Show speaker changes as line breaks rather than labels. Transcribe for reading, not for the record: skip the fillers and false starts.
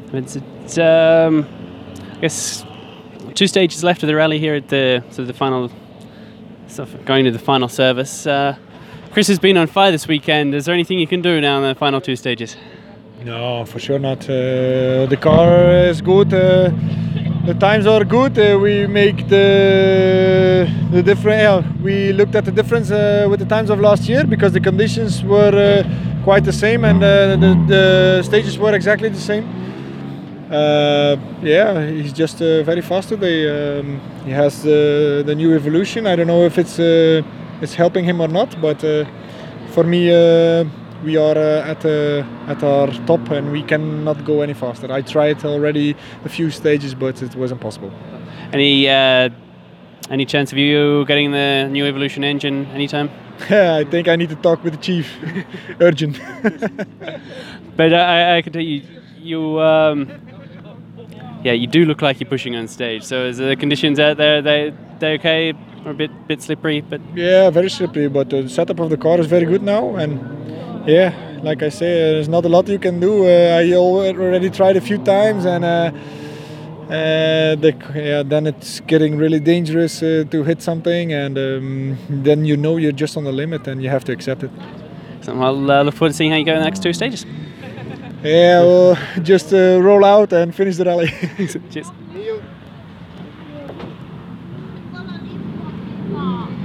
I guess 2 stages left of the rally here at the final stuff, going to the final service. Chris has been on fire this weekend. Is there anything you can do now in the final 2 stages?
No, for sure not. The car is good. The times are good. We make the difference. We looked at the difference with the times of last year because the conditions were quite the same and the stages were exactly the same. He's just very fast today. He has the new evolution. I don't know if it's helping him or not, but for me, we are at our top and we cannot go any faster. I tried already a few stages, but it wasn't possible.
Any chance of you getting the new Evolution engine anytime?
I think I need to talk with the chief. Urgent.
But I can tell you, you do look like you're pushing on stage. So is the conditions out there, they okay? Or a bit slippery, but
yeah, very slippery. But the setup of the car is very good now, and yeah, like I say, there's not a lot you can do. I already tried a few times, and then it's getting really dangerous to hit something, and then you're just on the limit, and you have to accept it.
So I'll look forward to seeing how you go in the next 2 stages.
Yeah, we'll just roll out and finish the rally.
Cheers.